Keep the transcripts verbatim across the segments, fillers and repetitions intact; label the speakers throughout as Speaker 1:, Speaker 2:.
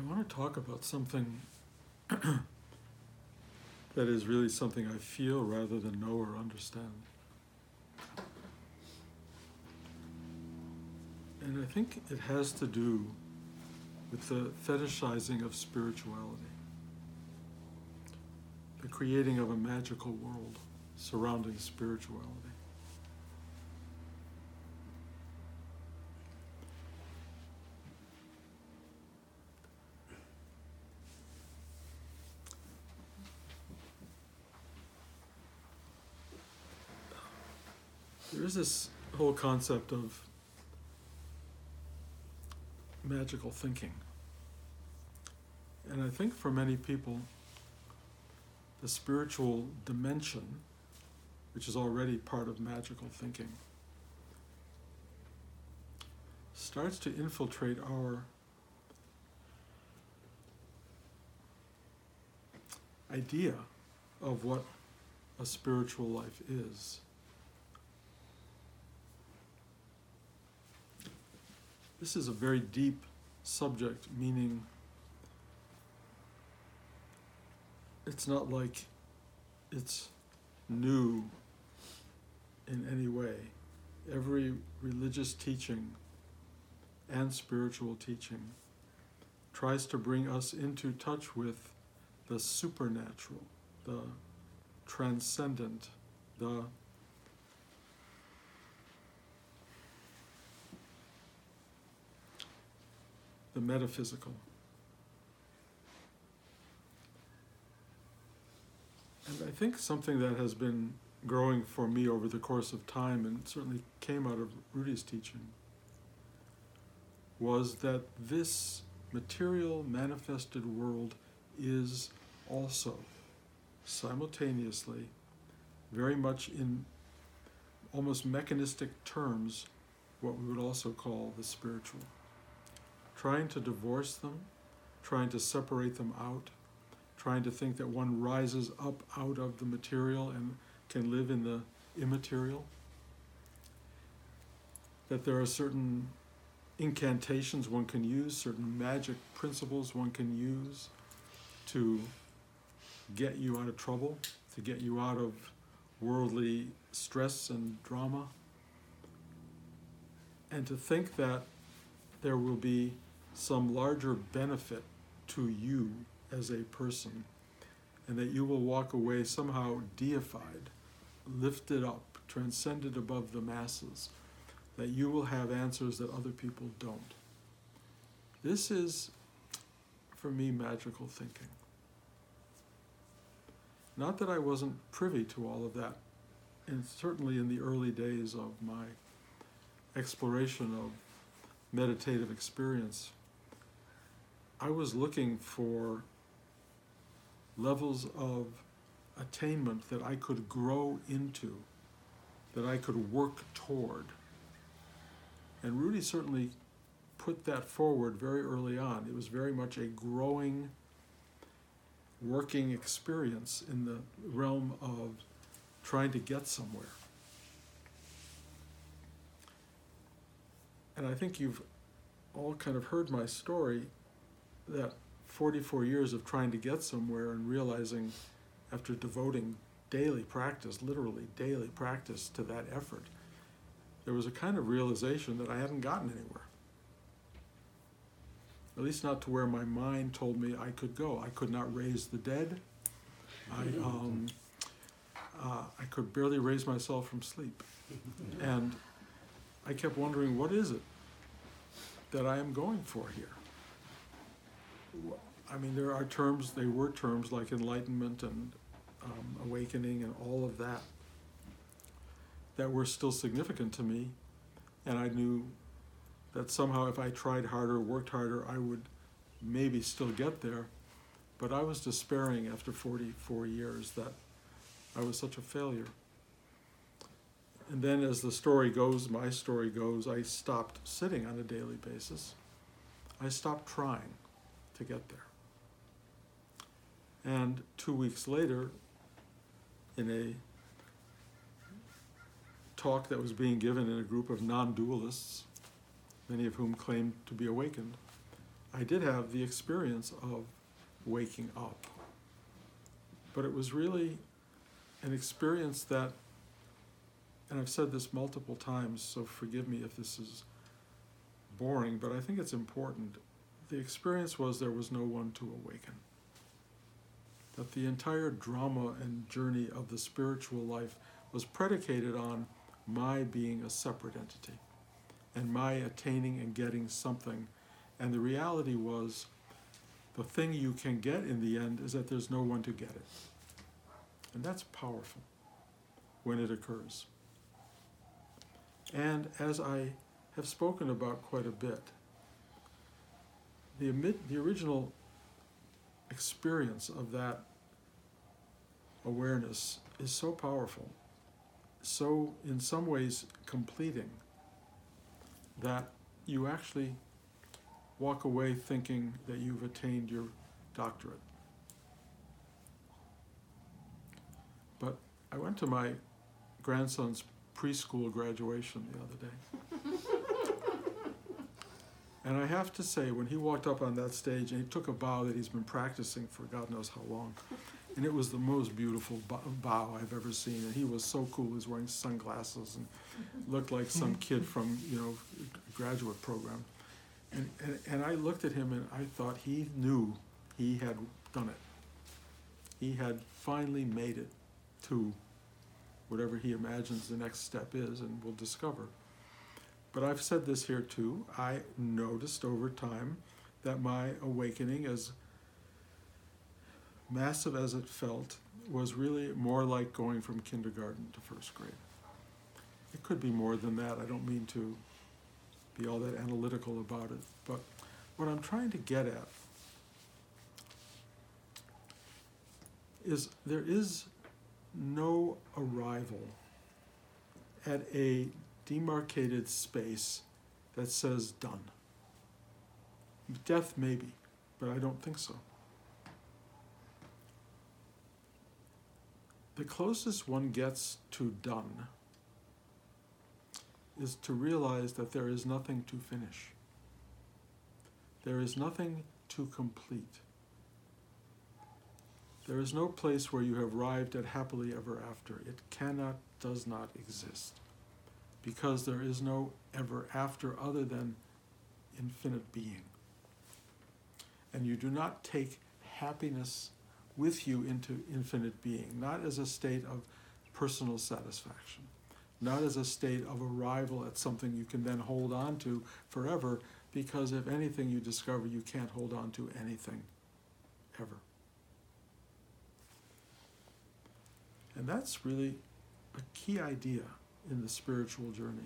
Speaker 1: I want to talk about something that is really something I feel rather than know or understand. And I think it has to do with the fetishizing of spirituality, the creating of a magical world surrounding spirituality. There is this whole concept of magical thinking. And I think for many people, the spiritual dimension, which is already part of magical thinking, starts to infiltrate our idea of what a spiritual life is. This is a very deep subject, meaning it's not like it's new in any way. Every religious teaching and spiritual teaching tries to bring us into touch with the supernatural, the transcendent, the the metaphysical. And I think something that has been growing for me over the course of time, and certainly came out of Rudy's teaching, was that this material manifested world is also simultaneously very much in almost mechanistic terms what we would also call the spiritual. Trying to divorce them, trying to separate them out, trying to think that one rises up out of the material and can live in the immaterial. That there are certain incantations one can use, certain magic principles one can use to get you out of trouble, to get you out of worldly stress and drama. And to think that there will be some larger benefit to you as a person, and that you will walk away somehow deified, lifted up, transcended above the masses, that you will have answers that other people don't. This is, for me, magical thinking. Not that I wasn't privy to all of that, and certainly in the early days of my exploration of meditative experience, I was looking for levels of attainment that I could grow into, that I could work toward. And Rudy certainly put that forward very early on. It was very much a growing, working experience in the realm of trying to get somewhere. And I think you've all kind of heard my story, that forty-four years of trying to get somewhere and realizing, after devoting daily practice, literally daily practice to that effort, there was a kind of realization that I hadn't gotten anywhere. At least not to where my mind told me I could go. I could not raise the dead. I, um, uh, I could barely raise myself from sleep. And I kept wondering, what is it that I am going for here? I mean, there are terms, they were terms like enlightenment and um, awakening and all of that, that were still significant to me. And I knew that somehow if I tried harder, worked harder, I would maybe still get there. But I was despairing after forty-four years that I was such a failure. And then as the story goes, my story goes, I stopped sitting on a daily basis. I stopped trying to get there. And two weeks later, in a talk that was being given in a group of non-dualists, many of whom claimed to be awakened, I did have the experience of waking up. But it was really an experience that, and I've said this multiple times, so forgive me if this is boring, but I think it's important. The experience was there was no one to awaken. That the entire drama and journey of the spiritual life was predicated on my being a separate entity and my attaining and getting something. And the reality was, the thing you can get in the end is that there's no one to get it. And that's powerful when it occurs. And as I have spoken about quite a bit, the, the original experience of that awareness is so powerful, so in some ways completing, that you actually walk away thinking that you've attained your doctorate. But I went to my grandson's preschool graduation the other day. And I have to say, when he walked up on that stage and he took a bow that he's been practicing for God knows how long, and it was the most beautiful bow I've ever seen. And he was so cool. He was wearing sunglasses and looked like some kid from, you know, graduate program. And, and, and I looked at him and I thought he knew he had done it. He had finally made it to whatever he imagines the next step is, and we'll discover. But I've said this here too. I noticed over time that my awakening, as massive as it felt, was really more like going from kindergarten to first grade. It could be more than that. I don't mean to be all that analytical about it. But what I'm trying to get at is there is no arrival at a demarcated space that says done. Death maybe, but I don't think so. The closest one gets to done is to realize that there is nothing to finish. There is nothing to complete. There is no place where you have arrived at happily ever after. It cannot, does not exist. Because there is no ever after other than infinite being. And you do not take happiness with you into infinite being, not as a state of personal satisfaction, not as a state of arrival at something you can then hold on to forever, because if anything you discover, you can't hold on to anything ever. And that's really a key idea in the spiritual journey.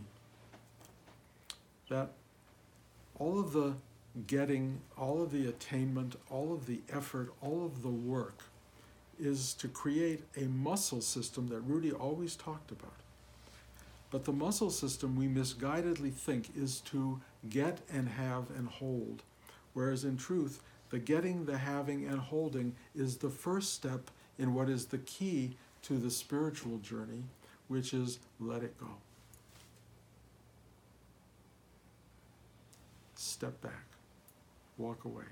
Speaker 1: That all of the getting, all of the attainment, all of the effort, all of the work is to create a muscle system that Rudy always talked about. But the muscle system we misguidedly think is to get and have and hold, whereas in truth, the getting, the having, and holding is the first step in what is the key to the spiritual journey, which is let it go. Step back. Walk away.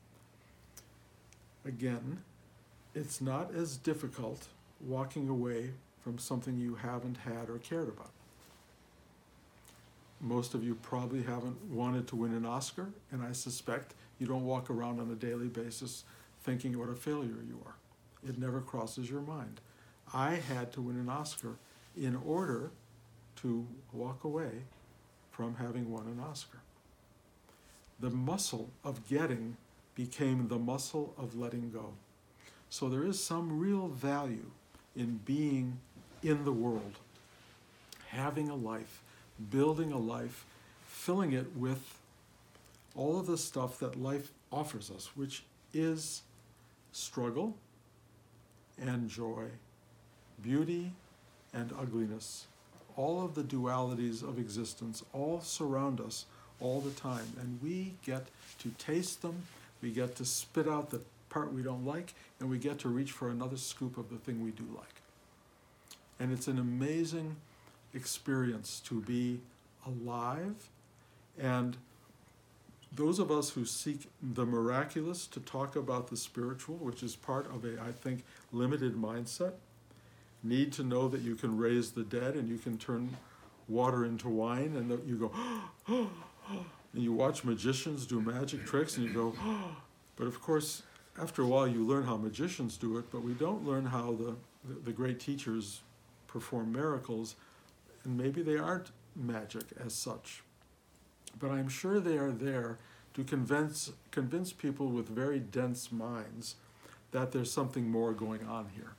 Speaker 1: Again, it's not as difficult walking away from something you haven't had or cared about. Most of you probably haven't wanted to win an Oscar, and I suspect you don't walk around on a daily basis thinking what a failure you are. It never crosses your mind. I had to win an Oscar in order to walk away from having won an Oscar. The muscle of getting became the muscle of letting go. So there is some real value in being in the world, having a life, building a life, filling it with all of the stuff that life offers us, which is struggle and joy, beauty and ugliness. All of the dualities of existence all surround us all the time, and we get to taste them, we get to spit out the part we don't like, and we get to reach for another scoop of the thing we do like. And it's an amazing experience to be alive and those of us who seek the miraculous to talk about the spiritual, which is part of a, I think, limited mindset, need to know that you can raise the dead and you can turn water into wine, and that you go, and you watch magicians do magic tricks and you go, but of course, after a while you learn how magicians do it, but we don't learn how the, the, the great teachers perform miracles, and maybe they aren't magic as such. But I'm sure they are there to convince convince people with very dense minds that there's something more going on here.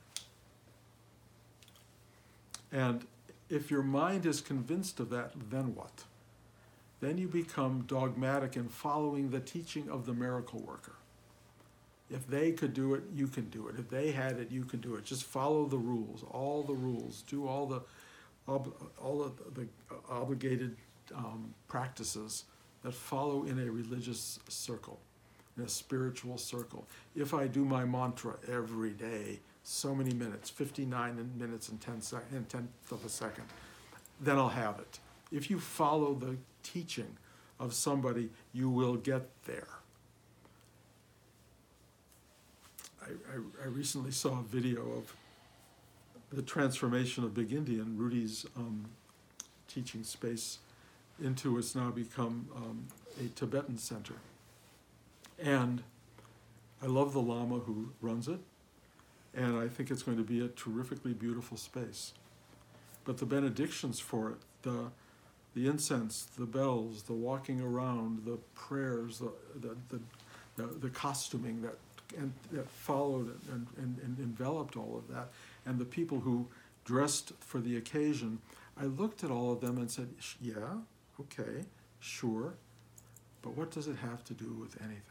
Speaker 1: And if your mind is convinced of that, then what? Then you become dogmatic in following the teaching of the miracle worker. If they could do it, you can do it. If they had it, you can do it. Just follow the rules, all the rules. Do all the ob- all of the obligated um, practices that follow in a religious circle, in a spiritual circle. If I do my mantra every day, so many minutes, fifty-nine minutes and ten sec- and tenth of a second, then I'll have it. If you follow the teaching of somebody, you will get there. I, I, I recently saw a video of the transformation of Big Indian, Rudy's um, teaching space, into what's now become um, a Tibetan center. And I love the Lama who runs it, and I think it's going to be a terrifically beautiful space. But the benedictions for it, the the incense, the bells, the walking around, the prayers, the the the, the, the costuming that and that followed and, and, and enveloped all of that, and the people who dressed for the occasion, I looked at all of them and said, yeah, okay, sure, but what does it have to do with anything?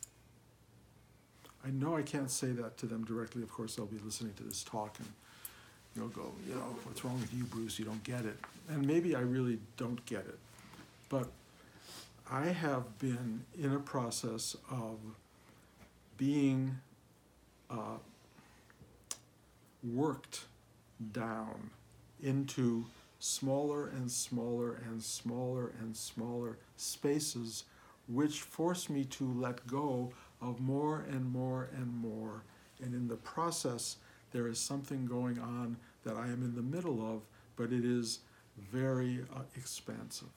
Speaker 1: I know I can't say that to them directly. Of course, they'll be listening to this talk and they'll go, you know, what's wrong with you, Bruce? You don't get it. And maybe I really don't get it. But I have been in a process of being uh, worked down into smaller and smaller and smaller and smaller spaces, which force me to let go of more and more and more. And in the process, there is something going on that I am in the middle of, but it is very uh, expansive.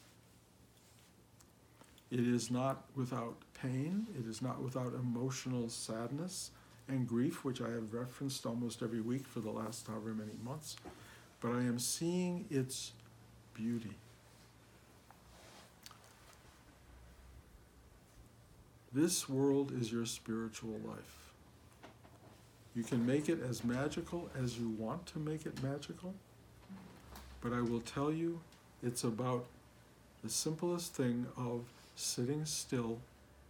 Speaker 1: It is not without pain. It is not without emotional sadness and grief, which I have referenced almost every week for the last however many months. But I am seeing its beauty. This world is your spiritual life. You can make it as magical as you want to make it magical, but I will tell you, it's about the simplest thing of sitting still,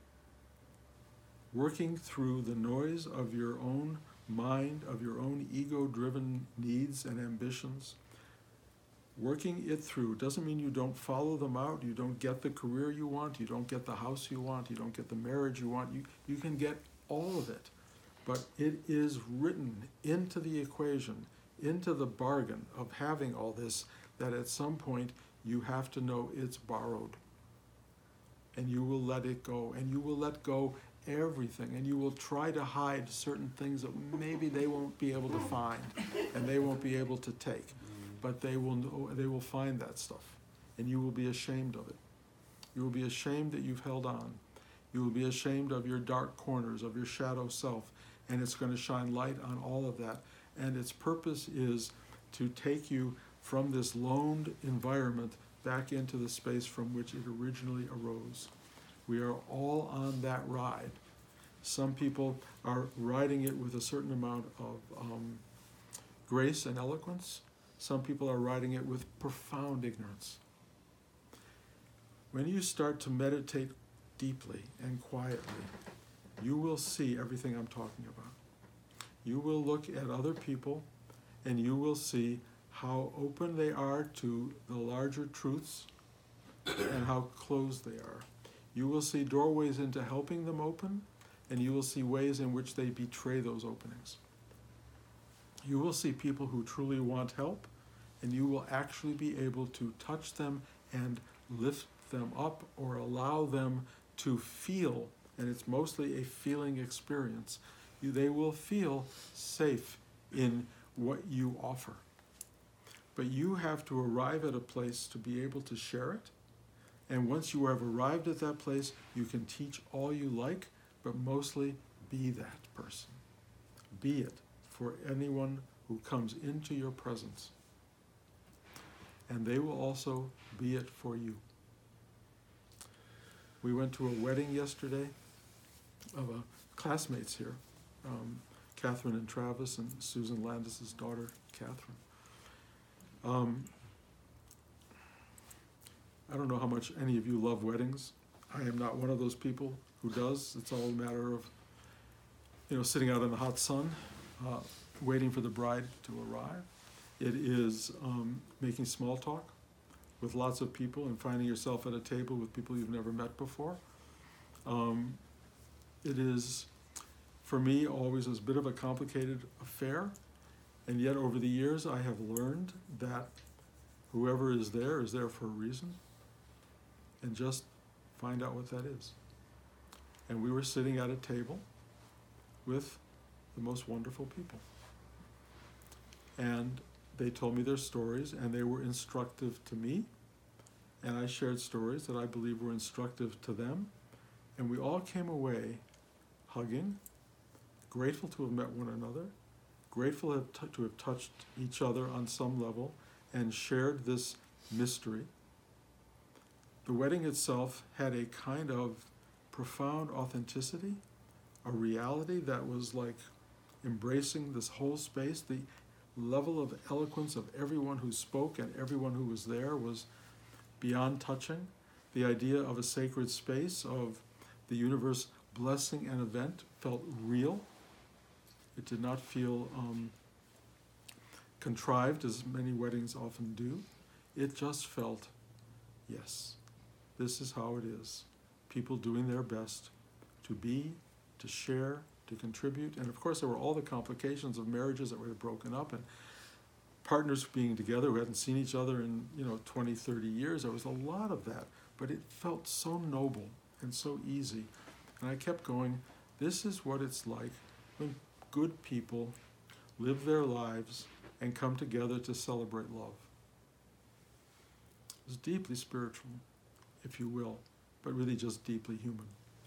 Speaker 1: working through the noise of your own mind, of your own ego-driven needs and ambitions, working it through. Doesn't mean you don't follow them out, you don't get the career you want, you don't get the house you want, you don't get the marriage you want. You, you can get all of it, but it is written into the equation, into the bargain of having all this, that at some point you have to know it's borrowed. And you will let it go, and you will let go everything, and you will try to hide certain things that maybe they won't be able to find, and they won't be able to take, but they will know, they will find that stuff, and you will be ashamed of it. You will be ashamed that you've held on. You will be ashamed of your dark corners, of your shadow self, and it's going to shine light on all of that. And its purpose is to take you from this loned environment back into the space from which it originally arose. We are all on that ride. Some people are riding it with a certain amount of um, grace and eloquence. Some people are riding it with profound ignorance. When you start to meditate deeply and quietly, you will see everything I'm talking about. You will look at other people and you will see how open they are to the larger truths and how closed they are. You will see doorways into helping them open, and you will see ways in which they betray those openings. You will see people who truly want help, and you will actually be able to touch them and lift them up or allow them to feel, and it's mostly a feeling experience. You, they will feel safe in what you offer. But you have to arrive at a place to be able to share it. And once you have arrived at that place, you can teach all you like, but mostly be that person. Be it for anyone who comes into your presence. And they will also be it for you. We went to a wedding yesterday of a classmates here, um, Catherine and Travis, and Susan Landis's daughter, Catherine. Um, I don't know how much any of you love weddings. I am not one of those people who does. It's all a matter of, you know, sitting out in the hot sun, uh, waiting for the bride to arrive. It is um, making small talk with lots of people and finding yourself at a table with people you've never met before. Um, it is, for me, always a bit of a complicated affair. And yet over the years, I have learned that whoever is there is there for a reason. And just find out what that is. And we were sitting at a table with the most wonderful people. And they told me their stories, and they were instructive to me. And I shared stories that I believe were instructive to them. And we all came away hugging, grateful to have met one another, grateful to have, t- to have touched each other on some level, and shared this mystery. The wedding itself had a kind of profound authenticity, a reality that was like embracing this whole space. The level of eloquence of everyone who spoke and everyone who was there was beyond touching. The idea of a sacred space, of the universe blessing an event, felt real. It did not feel um, contrived, as many weddings often do. It just felt, yes, this is how it is. People doing their best to be, to share, to contribute. And of course, there were all the complications of marriages that were broken up and partners being together who hadn't seen each other in, you know, twenty, thirty years. There was a lot of that, but it felt so noble and so easy. And I kept going, this is what it's like when good people live their lives and come together to celebrate love. It's deeply spiritual, if you will, but really just deeply human.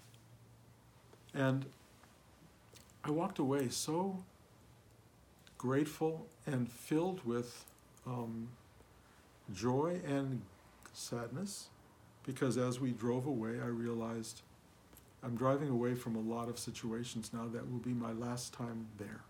Speaker 1: And I walked away so grateful and filled with um, joy and sadness, because as we drove away, I realized I'm driving away from a lot of situations now that will be my last time there.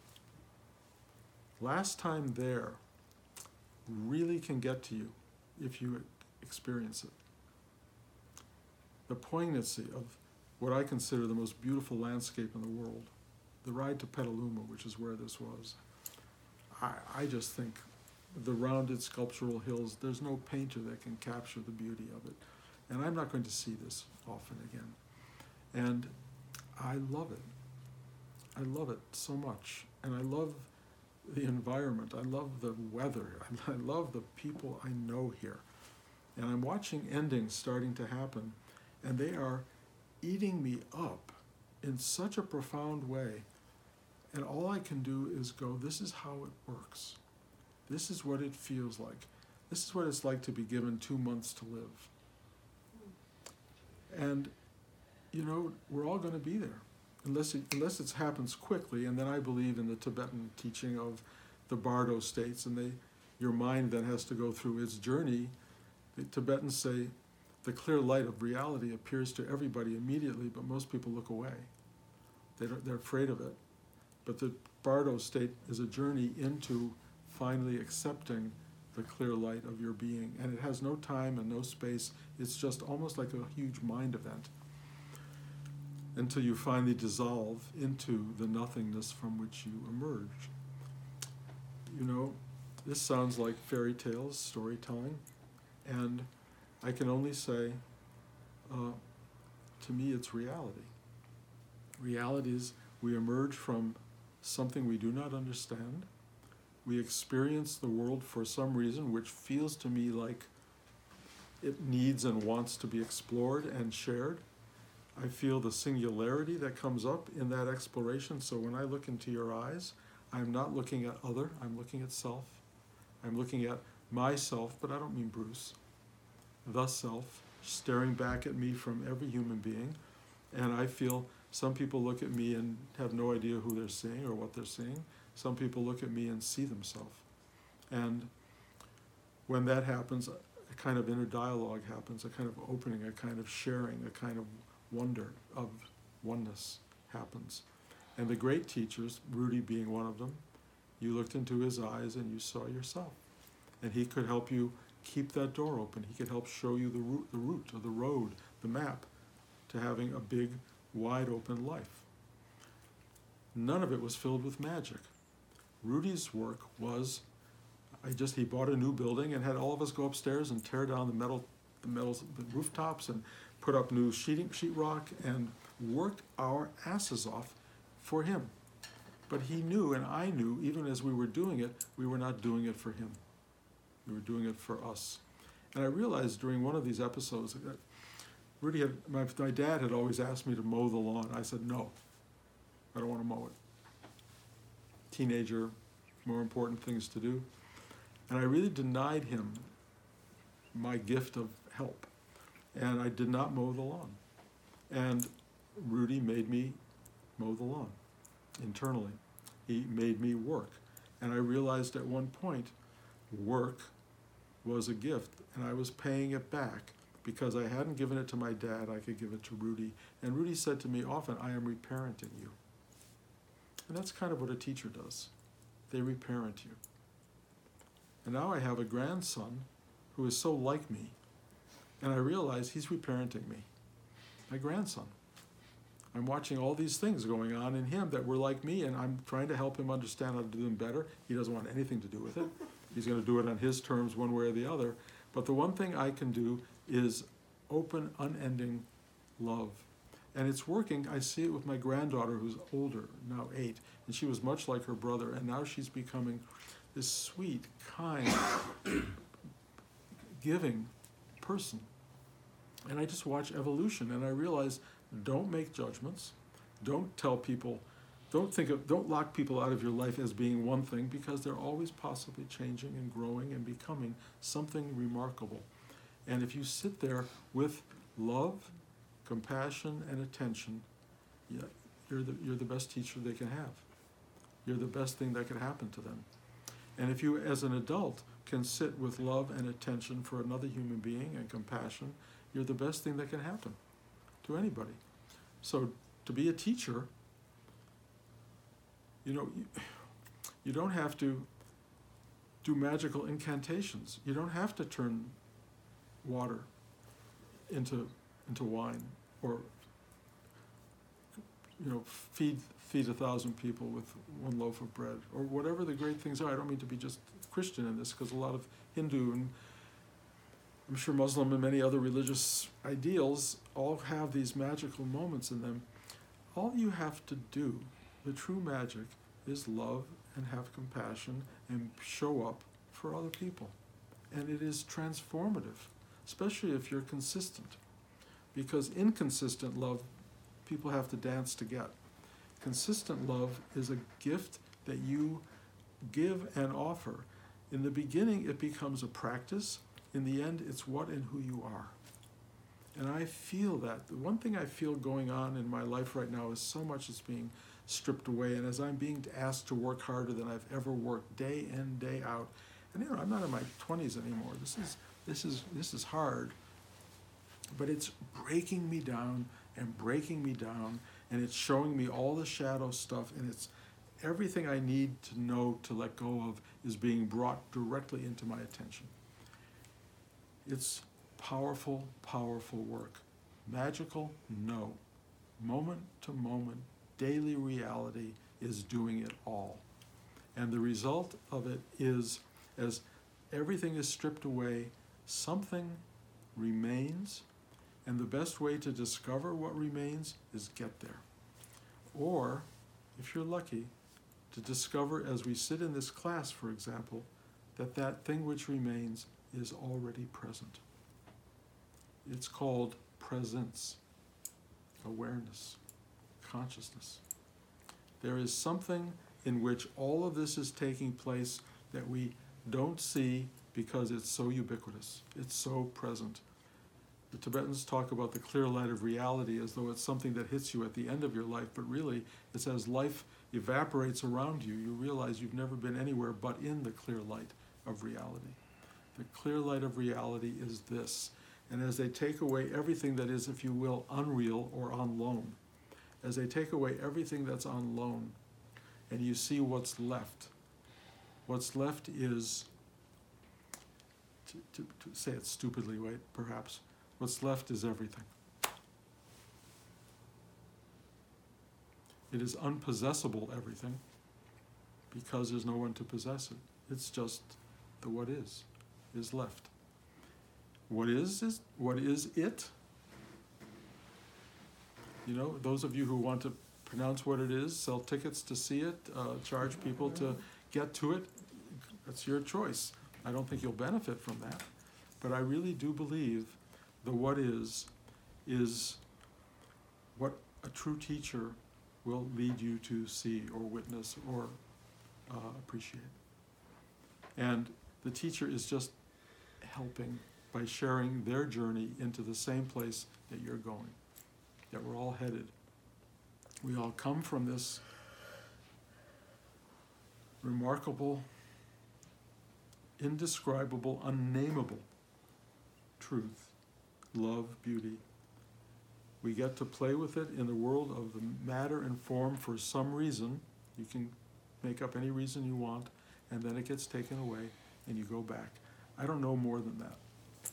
Speaker 1: Last time there really can get to you if you experience it. The poignancy of what I consider the most beautiful landscape in the world, the ride to Petaluma, which is where this was. I, I just think the rounded sculptural hills, there's no painter that can capture the beauty of it. And I'm not going to see this often again. And I love it. I love it so much. And I love the environment. I love the weather. I love the people I know here. And I'm watching endings starting to happen, and they are eating me up in such a profound way. And all I can do is go, this is how it works. This is what it feels like. This is what it's like to be given two months to live. And, you know, we're all going to be there, unless it, unless it happens quickly. And then I believe in the Tibetan teaching of the Bardo states, and they, your mind then has to go through its journey. The Tibetans say the clear light of reality appears to everybody immediately, but most people look away. They don't, they're afraid of it. But the Bardo state is a journey into finally accepting the clear light of your being. And it has no time and no space. It's just almost like a huge mind event until you finally dissolve into the nothingness from which you emerge. You know, this sounds like fairy tales, storytelling, and I can only say, uh, to me, it's reality. Reality is we emerge from something we do not understand. We experience the world for some reason which feels to me like it needs and wants to be explored and shared. I feel the singularity that comes up in that exploration. So when I look into your eyes, I'm not looking at other, I'm looking at self. I'm looking at myself, but I don't mean Bruce. The self, staring back at me from every human being. And I feel some people look at me and have no idea who they're seeing or what they're seeing. Some people look at me and see themselves. And when that happens, a kind of inner dialogue happens, a kind of opening, a kind of sharing, a kind of wonder of oneness happens. And the great teachers, Rudy being one of them, you looked into his eyes and you saw yourself. And he could help you keep that door open. He could help show you the route, the route or the road, the map to having a big, wide open life. None of it was filled with magic. Rudy's work was, I just, he bought a new building and had all of us go upstairs and tear down the metal, the metal, the rooftops and put up new sheeting, sheetrock and worked our asses off for him. But he knew, and I knew, even as we were doing it, we were not doing it for him. We were doing it for us. And I realized during one of these episodes that Rudy had, my, my dad had always asked me to mow the lawn. I said, no, I don't want to mow it. Teenager, more important things to do. And I really denied him my gift of help. And I did not mow the lawn. And Rudy made me mow the lawn internally. He made me work. And I realized at one point, work was a gift, and I was paying it back because I hadn't given it to my dad, I could give it to Rudy. And Rudy said to me often, I am reparenting you. And that's kind of what a teacher does. They reparent you. And now I have a grandson who is so like me, and I realize he's reparenting me, my grandson. I'm watching all these things going on in him that were like me, and I'm trying to help him understand how to do them better. He doesn't want anything to do with it. He's going to do it on his terms one way or the other. But the one thing I can do is open, unending love. And it's working. I see it with my granddaughter who's older, now eight, and she was much like her brother, and now she's becoming this sweet, kind, giving person. And I just watch evolution, and I realize, don't make judgments. Don't tell people, don't think of, don't lock people out of your life as being one thing, because they're always possibly changing and growing and becoming something remarkable. And if you sit there with love, compassion, and attention, yeah, you're the, you're the best teacher they can have. You're the best thing that could happen to them. And if you, as an adult, can sit with love and attention for another human being and compassion, you're the best thing that can happen to anybody. So to be a teacher, you know, you, you don't have to do magical incantations. You don't have to turn water into into wine, or you know, feed feed a thousand people with one loaf of bread, or whatever the great things are. I don't mean to be just Christian in this, because a lot of Hindu and I'm sure Muslim and many other religious ideals all have these magical moments in them. All you have to do, the true magic, is love and have compassion and show up for other people. And it is transformative, especially if you're consistent. Because inconsistent love, people have to dance to get. Consistent love is a gift that you give and offer. In the beginning, it becomes a practice. In the end, it's what and who you are. And I feel that. The one thing I feel going on in my life right now is so much is being stripped away. And as I'm being asked to work harder than I've ever worked, day in, day out. And you know, I'm not in my twenties anymore. This is this is this is hard. But it's breaking me down and breaking me down, and it's showing me all the shadow stuff, and it's everything I need to know to let go of is being brought directly into my attention. It's powerful, powerful work. Magical? No. Moment to moment, daily reality is doing it all. And the result of it is, as everything is stripped away, something remains, and the best way to discover what remains is get there. Or, if you're lucky, to discover as we sit in this class, for example, that that thing which remains is already present. It's called presence. awareness, consciousness. There is something in which all of this is taking place that we don't see because it's so ubiquitous, it's so present. The Tibetans talk about the clear light of reality as though it's something that hits you at the end of your life, but really it's as life evaporates around you, you realize you've never been anywhere but in the clear light of reality. The clear light of reality is this. And as they take away everything that is, if you will, unreal or on loan, as they take away everything that's on loan, and you see what's left, what's left is, to, to, to say it stupidly, wait, perhaps, what's left is everything. It is unpossessable everything because there's no one to possess it. It's just the what is, is left. What is, is what is it? You know, those of you who want to pronounce what it is, sell tickets to see it, uh, charge people to get to it, that's your choice. I don't think you'll benefit from that. But I really do believe the what is, is what a true teacher will lead you to see or witness or uh, appreciate. And the teacher is just helping by sharing their journey into the same place that you're going, that we're all headed. We all come from this remarkable, indescribable, unnameable truth, love, beauty. We get to play with it in the world of the matter and form for some reason. You can make up any reason you want, and then it gets taken away and you go back. I don't know more than that.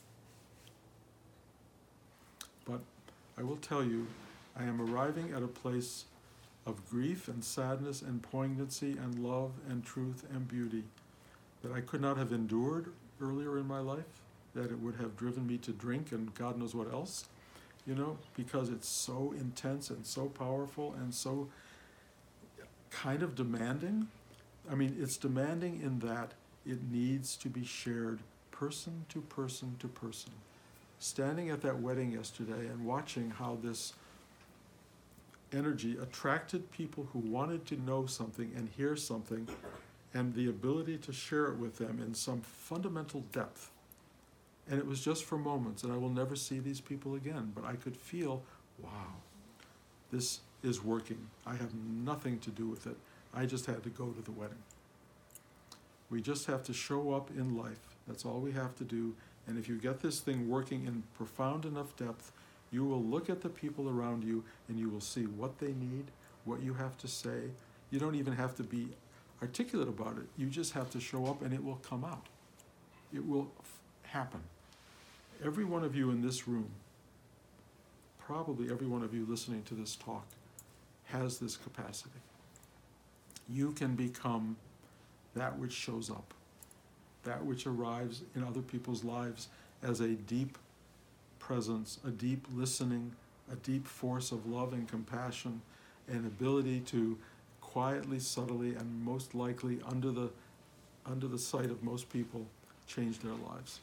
Speaker 1: But I will tell you, I am arriving at a place of grief and sadness and poignancy and love and truth and beauty that I could not have endured earlier in my life, that it would have driven me to drink and God knows what else, you know, because it's so intense and so powerful and so kind of demanding. I mean, it's demanding in that it needs to be shared person to person to person. Standing at that wedding yesterday and watching how this energy attracted people who wanted to know something and hear something, and the ability to share it with them in some fundamental depth. And it was just for moments, and I will never see these people again, but I could feel, wow, this is working. I have nothing to do with it. I just had to go to the wedding. We just have to show up in life. That's all we have to do. And if you get this thing working in profound enough depth, you will look at the people around you and you will see what they need, what you have to say. You don't even have to be articulate about it. You just have to show up and it will come out. It will f- happen. Every one of you in this room, probably every one of you listening to this talk, has this capacity. You can become that which shows up, that which arrives in other people's lives as a deep presence, a deep listening, a deep force of love and compassion, and ability to quietly, subtly, and most likely under the under the sight of most people, change their lives.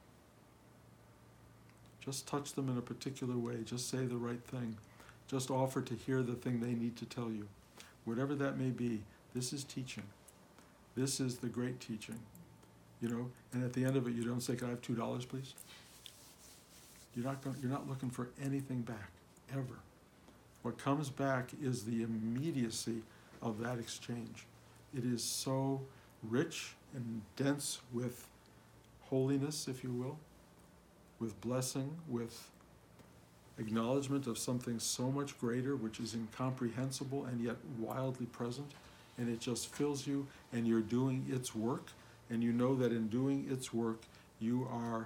Speaker 1: Just touch them in a particular way. Just say the right thing. Just offer to hear the thing they need to tell you. Whatever that may be, this is teaching. This is the great teaching. You know, and at the end of it, you don't say, "Can I have two dollars, please?" You're not going, you're not looking for anything back, ever. What comes back is the immediacy of that exchange. It is so rich and dense with holiness, if you will, with blessing, with acknowledgement of something so much greater, which is incomprehensible and yet wildly present, and it just fills you, and you're doing its work, and you know that in doing its work, you are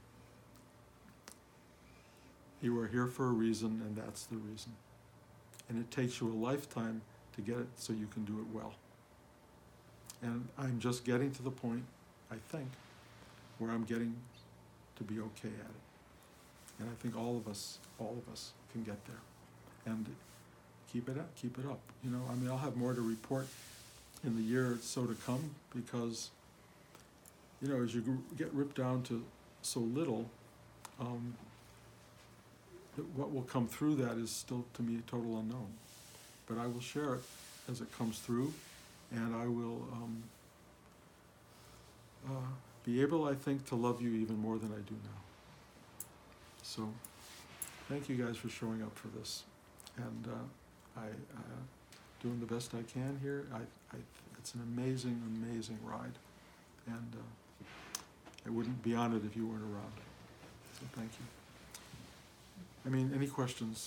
Speaker 1: you are here for a reason, and that's the reason. And it takes you a lifetime to get it so you can do it well. And I'm just getting to the point, I think, where I'm getting to be okay at it. And I think all of us, all of us can get there. And keep it up, keep it up. You know, I mean, I'll have more to report in the year or so to come, because, you know, as you get ripped down to so little, um, that what will come through that is still to me a total unknown. But I will share it as it comes through, and I will um, uh, be able, I think, to love you even more than I do now. So, thank you guys for showing up for this, and uh, I uh, doing the best I can here. I, I, it's an amazing, amazing ride, and uh, I wouldn't be on it if you weren't around. So thank you. I mean, any questions?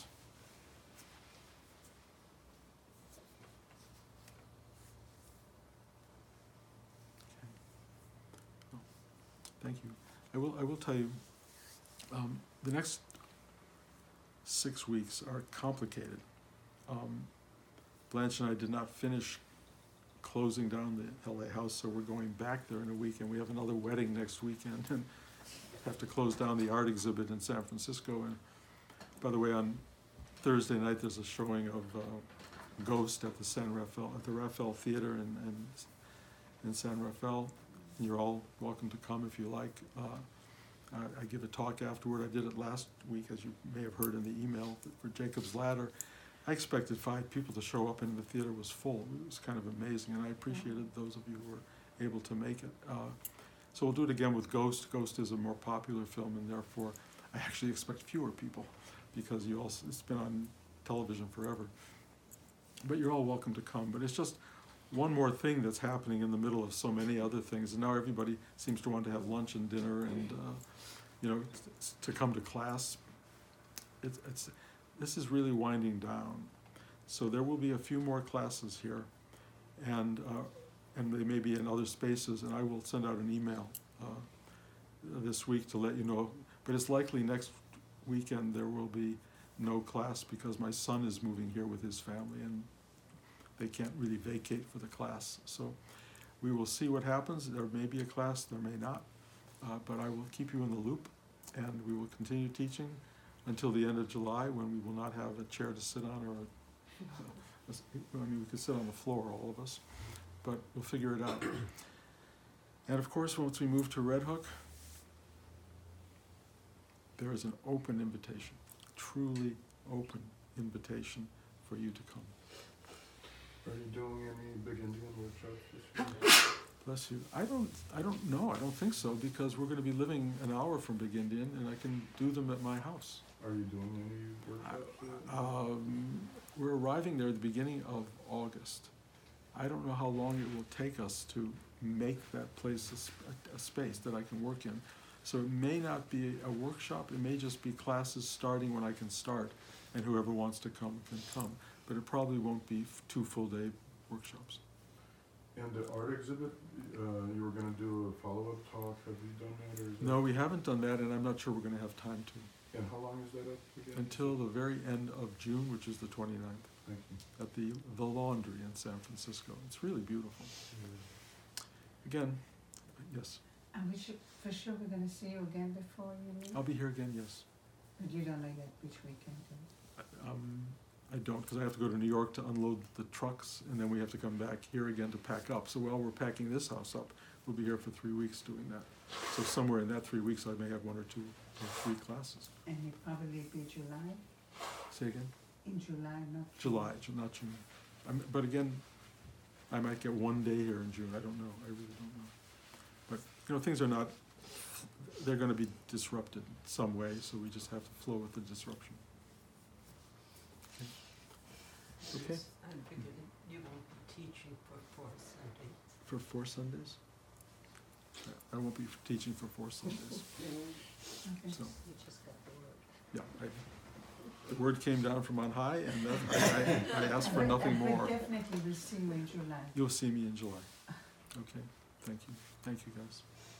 Speaker 1: Okay. Oh, thank you. I will. I will tell you. Um, the next six weeks are complicated. Um, Blanche and I did not finish closing down the L A house, so we're going back there in a week, and we have another wedding next weekend, and have to close down the art exhibit in San Francisco. And by the way, on Thursday night there's a showing of uh, Ghost at the San Rafael at the Rafael Theater in, in in San Rafael. You're all welcome to come if you like. Uh, I, I give a talk afterward. I did it last week, as you may have heard in the email, for Jacob's Ladder. I expected five people to show up, and the theater was full. It was kind of amazing, and I appreciated those of you who were able to make it. Uh, so we'll do it again with Ghost. Ghost is a more popular film, and therefore I actually expect fewer people, because you also, it's been on television forever. But you're all welcome to come. But it's just one more thing that's happening in the middle of so many other things, and now everybody seems to want to have lunch and dinner, and uh, you know, to come to class. It's, it's this is really winding down, so there will be a few more classes here, and uh, and they may be in other spaces, and I will send out an email uh, this week to let you know. But it's likely next weekend there will be no class, because my son is moving here with his family, and they can't really vacate for the class. So we will see what happens. There may be a class, there may not, uh, but I will keep you in the loop, and we will continue teaching until the end of July, when we will not have a chair to sit on, or a, a, I mean, we could sit on the floor, all of us, but we'll figure it out. And of course, once we move to Red Hook, there is an open invitation, truly open invitation for you to come.
Speaker 2: Are you doing any big Indian workshops this year?
Speaker 1: Bless you. I don't, I don't know. I don't think so, because we're going to be living an hour from Big Indian, and I can do them at my house.
Speaker 2: Are you doing any workshops?
Speaker 1: Um, we're arriving there at the beginning of August. I don't know how long it will take us to make that place a, sp- a space that I can work in. So it may not be a workshop. It may just be classes starting when I can start, and whoever wants to come can come. But it probably won't be f- two full-day workshops.
Speaker 2: And the art exhibit, uh, you were going to do a follow-up talk. Have you done that? Or is
Speaker 1: No, we haven't done that, and I'm not sure we're going to have time to.
Speaker 2: And how long is that up again?
Speaker 1: Until the very end of June, which is the twenty-ninth,
Speaker 2: Thank you.
Speaker 1: at the The Laundry in San Francisco. It's really beautiful. Again, yes,
Speaker 3: And we should, for sure, we're gonna see you again before you leave?
Speaker 1: I'll be here again, yes.
Speaker 3: But you don't know yet which weekend. do
Speaker 1: I- Um, I don't, because I have to go to New York to unload the trucks, and then we have to come back here again to pack up. So while we're packing this house up, we'll be here for three weeks doing that. So somewhere in that three weeks, I may have one or two or three classes.
Speaker 3: you? And it probably be July,
Speaker 1: Say again?
Speaker 3: in July, not June.
Speaker 1: July, Ju- not June. I'm, but again, I might get one day here in June. I don't know. I really don't know. But, you know, things are not, they're going to be disrupted some way, so we just have to flow with the disruption. Okay. Okay.
Speaker 4: I'm beginning, you won't be teaching for four Sundays.
Speaker 1: For four Sundays? I won't be teaching for four Sundays.
Speaker 3: Okay.
Speaker 1: So,
Speaker 4: You just got the word.
Speaker 1: yeah, I, the word came down from on high, and that, I, I, I asked for
Speaker 3: And we-
Speaker 1: nothing
Speaker 3: and we
Speaker 1: more.
Speaker 3: definitely will see you in July.
Speaker 1: You'll see me in July. Okay, thank you. Thank you, guys.